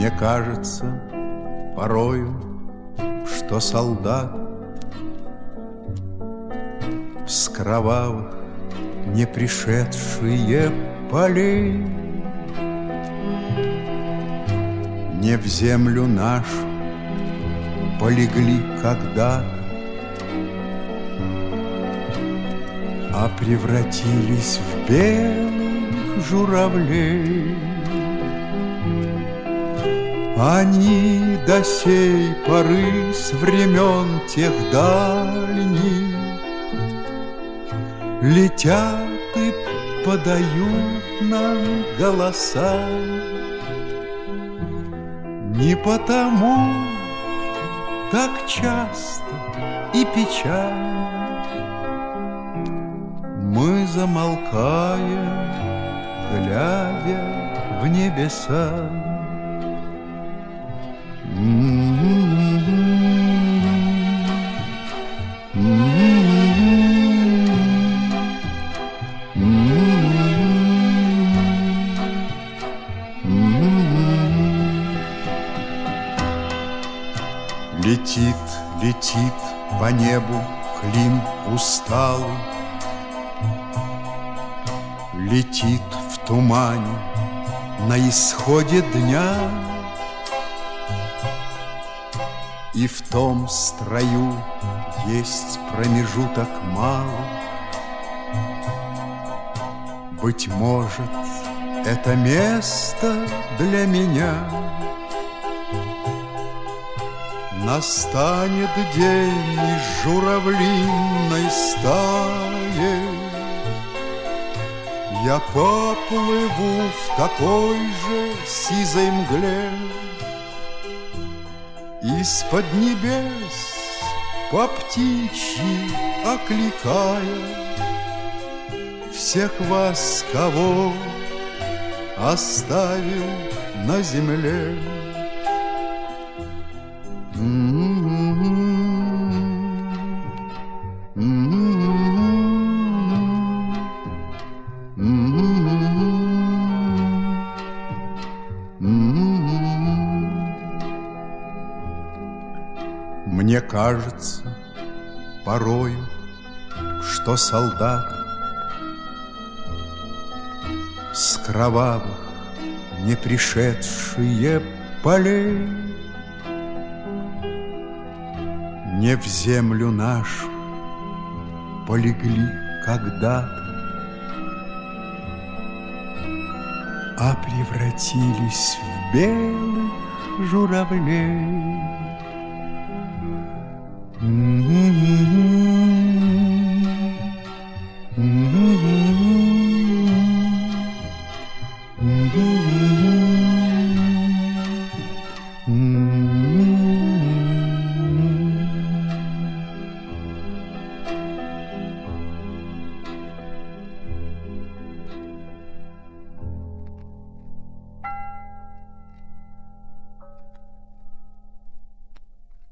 Мне кажется порою, что солдат с кровавых не пришедшие полей не в землю нашу полегли когда-то, а превратились в белых журавлей. Они до сей поры с времен тех дальних летят и подают нам голоса. Не потому так часто и печально мы замолкаем, глядя в небеса. Летит, летит по небу клин усталый, летит в тумане на исходе дня, и в том строю есть промежуток малый. Быть может, это место для меня. Настанет день из журавлиной стаи, я поплыву в такой же сизой мгле. Из-под небес по птичьи окликая всех вас, кого оставил на земле. Мне кажется порою, что солдат с кровавых не пришедшие полей не в землю нашу полегли когда-то, а превратились в белых журавлей.